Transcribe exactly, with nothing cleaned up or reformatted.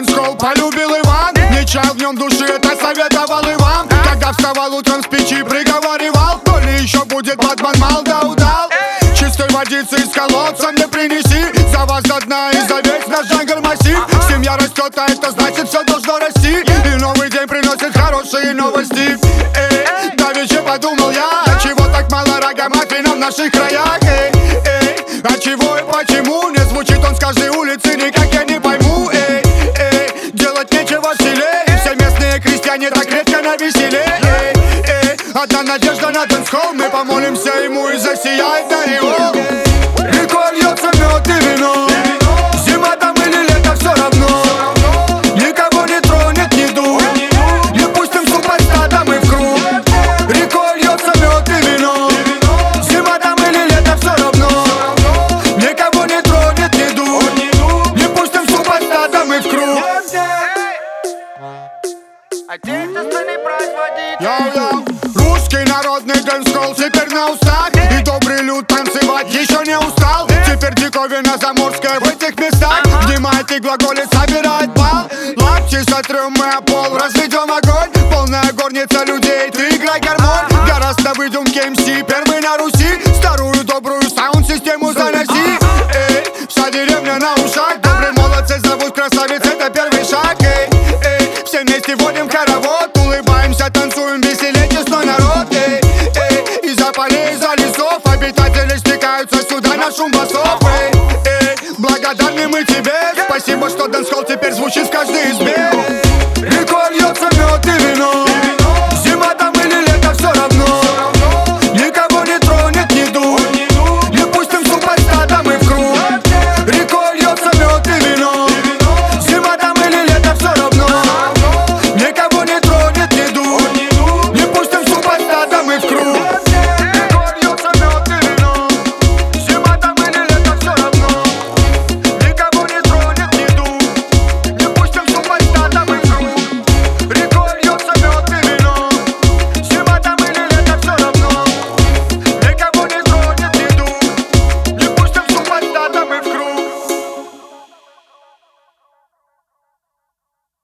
дэнс-холл полюбил Иван. Не чаял в нем души, это советовал и вам. Когда вставал утром с печи, приговаривал: то ли еще будет Батман, мал да удал. Чистой водицы из колодца мне принеси, за вас до дна и за весь наш джангл массив. Семья растет, а это значит все должно расти. И новый день приносит хорошие новости. Эй, давеча подумал я, чего так мало рагамаффина в наших краях. Эй, эй, а чего и почему не звучит он с каждой улицы, никак я не пойму. Эй, эй, делать нечего в селе, и все местные крестьяне так редко навеселе. Эй, эй, одна надежда на дэнс-холл, мы помолимся ему и засияет ореол. Рекой льется мед и вино, зима там или лето все равно. Никого не тронет ни дух, не пустим супостата мы в круг. Рекой льется мед и вино, зима там или лето все равно. Никого не тронет ни дух, не пустим супостата мы в круг. Отечественный производитель. Йоу-йоу. Русский народный дэнс-холл теперь на устах, и добрый люд танцевать еще не устал. Теперь диковина заморская в этих местах. Внимает и глаголит, собирает бал. Лапти сотрем мы о пол, разведем огонь. Полная горница людей, ты играй гармонь. Гораздо выдумки эм си, первый на Руси. Старую добрую саунд-систему заноси. Эй, вся деревня на ушах, добрые молодцы зовут красавиц, это первый шаг. Эй, эй, все вместе водим хоровод, улыбаемся, танцуем, веселее честной народ. Эй, эй, из-за полей, из-за лесов обитатели стекаются сюда на шум басов. Эй, эй, благодарны мы тебе, спасибо, что дэнс-холл теперь звучит в каждой избе.